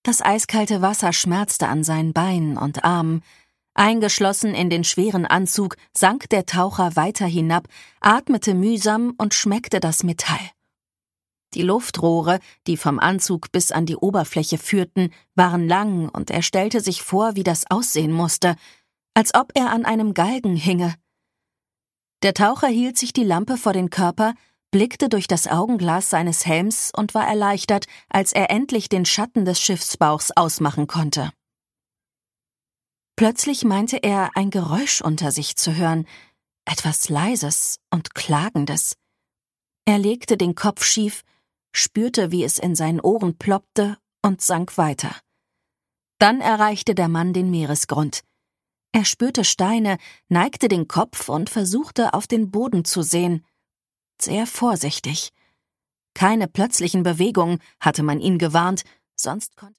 Das eiskalte Wasser schmerzte an seinen Beinen und Armen. Eingeschlossen in den schweren Anzug sank der Taucher weiter hinab, atmete mühsam und schmeckte das Metall. Die Luftrohre, die vom Anzug bis an die Oberfläche führten, waren lang, und er stellte sich vor, wie das aussehen musste, als ob er an einem Galgen hinge. Der Taucher hielt sich die Lampe vor den Körper, blickte durch das Augenglas seines Helms und war erleichtert, als er endlich den Schatten des Schiffsbauchs ausmachen konnte. Plötzlich meinte er, ein Geräusch unter sich zu hören, etwas Leises und Klagendes. Er legte den Kopf schief, spürte, wie es in seinen Ohren ploppte und sank weiter. Dann erreichte der Mann den Meeresgrund. Er spürte Steine, neigte den Kopf und versuchte, auf den Boden zu sehen. Sehr vorsichtig. Keine plötzlichen Bewegungen, hatte man ihn gewarnt, sonst konnte